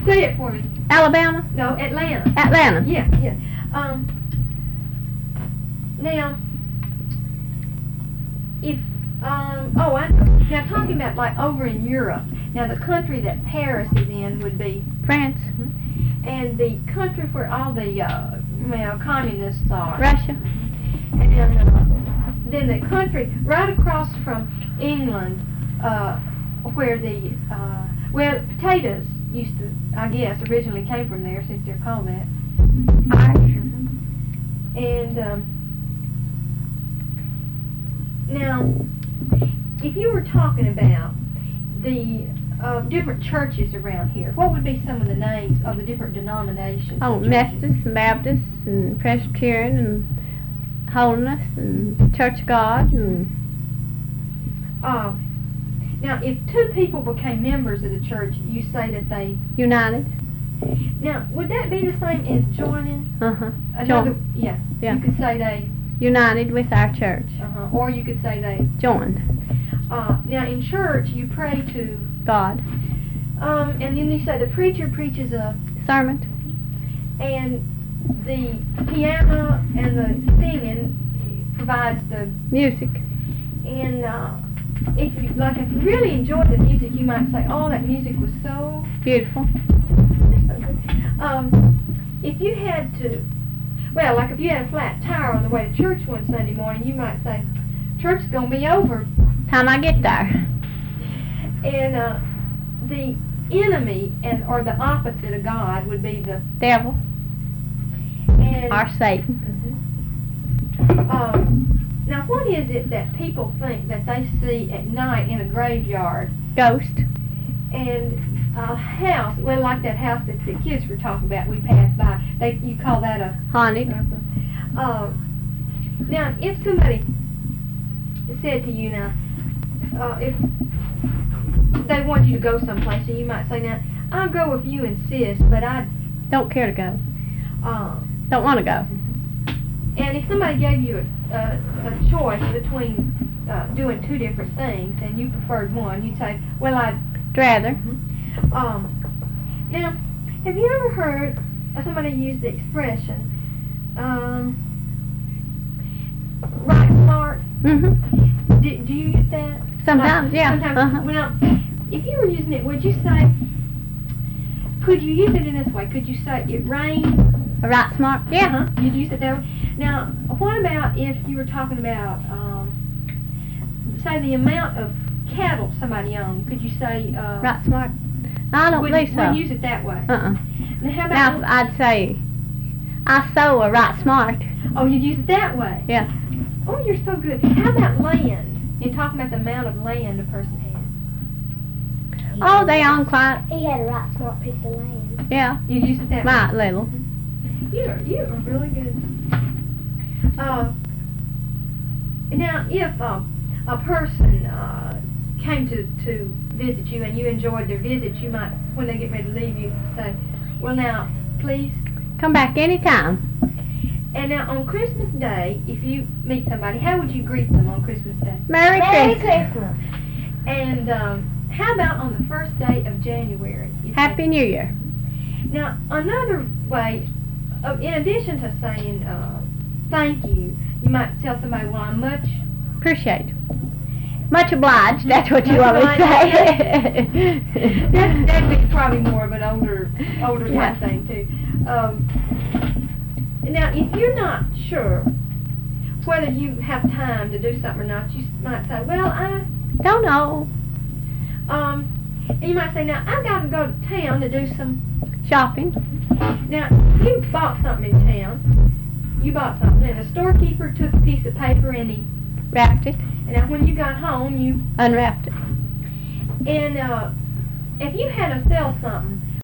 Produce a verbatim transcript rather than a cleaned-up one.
Say it for me. Alabama? No, Atlanta. Atlanta. Yeah, yeah. Um, now, if, um, oh, I know. Now, talking about, like, over in Europe, now, the country that Paris is in would be, France. and the country where all the, uh, well, communists are. Russia. And uh, then the country right across from England, uh, where the, uh, well, potatoes used to, I guess, originally came from there, since they're called that. Irish. And, um, now, if you were talking about the uh, different churches around here, what would be some of the names of the different denominations? Oh, of churches? Methodist and Baptist and Presbyterian and Holiness and Church of God and Uh, now, if two people became members of the church, you say that they... United. Now, would that be the same as joining? Uh-huh. Another, Join. yeah. Yeah. You could say they... United with our church. Uh-huh. Or you could say they... Joined. Uh, now, in church, you pray to... God. Um, and then you say the preacher preaches a... Sermon. And the piano and the singing provides the... Music. And, uh, if you, like, if you really enjoyed the music, you might say, oh, that music was so... Beautiful. Um, if you had to... Well, like if you had a flat tire on the way to church one Sunday morning, you might say, church is going to be over. Time I get there. And uh, the enemy, and or the opposite of God, would be the... Devil. And, Or Satan. um, now, what is it that people think that they see at night in a graveyard? Ghost. And a house, well, like that house that the kids were talking about, we passed by. They, you call that a... Haunted. Uh, now, if somebody said to you now, uh, if they want you to go someplace, and you might say, now, I'll go if you insist, but I... Don't care to go. Uh, Don't want to go. and if somebody gave you a, a, a choice between uh, doing two different things, and you preferred one, you'd say, well, I'd... Rather. Um, now, have you ever heard uh, somebody use the expression, um, right smart? Mm-hmm. Do, do you use that? Sometimes, Like, yeah. Sometimes. Uh-huh. Well, if you were using it, would you say, could you use it in this way? Could you say it rained? Right smart? Yeah. Uh-huh. You'd use it that way. Now, what about if you were talking about, um, say, the amount of cattle somebody owned? Could you say, uh... Right smart? I don't wouldn't, believe so. wouldn't use it that way. Uh-uh. Now, how Now, about... I'd say, I sow a right smart. Oh, you'd use it that way? Yeah. Oh, you're so good. How about land? You're talking about the amount of land a person had. Oh, they own quite, He had a right smart piece of land. yeah, You'd use it that right way? little. You're, you're really good. Uh, now, if uh, a person uh, came to, to visit you and you enjoyed their visit, you might, when they get ready to leave, you say, well, now, please. Come back anytime. And now, on Christmas Day, if you meet somebody, how would you greet them on Christmas Day? Merry, Merry Christmas. Christmas. And um, how about on the first day of January? You Happy say- New Year. Now, another way, uh, in addition to saying uh, thank you, you might tell somebody, well, I'm much... Appreciate. Much obliged, that's what you Much always obliged, say. That, that'd be probably more of an older, older Yeah. type thing, too. Um, now, if you're not sure whether you have time to do something or not, you might say, well, I... Don't know. Um, and you might say, now, I've got to go to town to do some... Shopping. Now, you bought something in town. You bought something, and the storekeeper took a piece of paper and he... Wrapped it. And now, when you got home, you... Unwrapped it. And uh, if you had to sell something,